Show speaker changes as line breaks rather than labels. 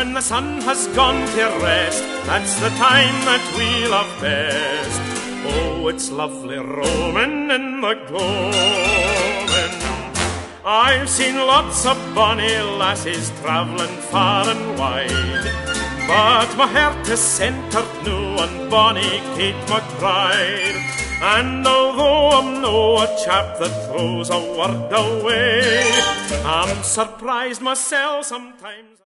when the sun has gone to rest, that's the time that we love best. Oh, it's lovely roaming in the gloaming. I've seen lots of bonny lassies travelling far and wide, but my heart is centred noo on bonny Kate McBride. And although I'm no a chap that throws a word away, I'm surprised myself sometimes.